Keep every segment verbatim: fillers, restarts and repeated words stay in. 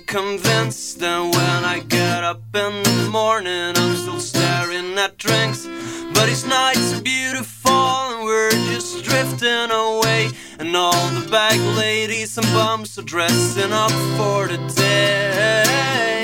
convinced that when I get up in the morning I'm still staring at drinks. But each night's so beautiful and we're just drifting away, and all the bag ladies and bums are dressing up for the day.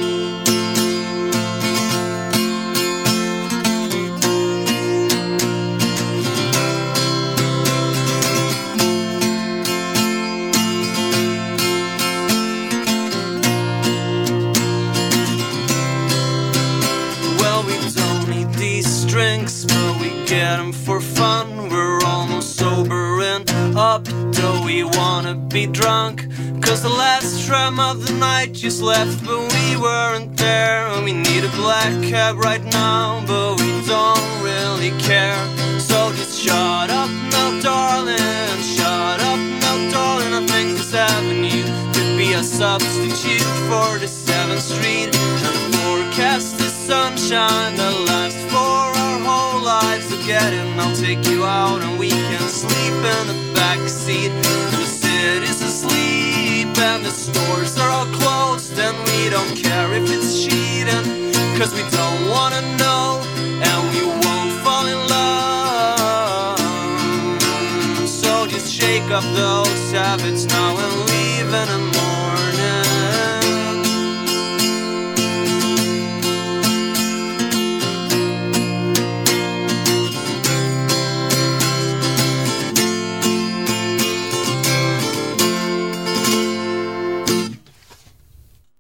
Well, we don't need these drinks, but we get them for fun. We're almost sobering up, though we wanna be drunk. Cause the last tram of the night just left, but we weren't there. And we need a black cab right now, but we don't really care. So just shut up now, darling. Shut up now, darling. I think this avenue could be a substitute for the seventh street. And the forecast is sunshine that lasts for our whole lives. So get in, I'll take you out and we can sleep in the backseat. The city's asleep and the stores are all closed, and we don't care if it's cheating, cause we don't wanna know and we won't fall in love. So just shake up those habits now and leave in a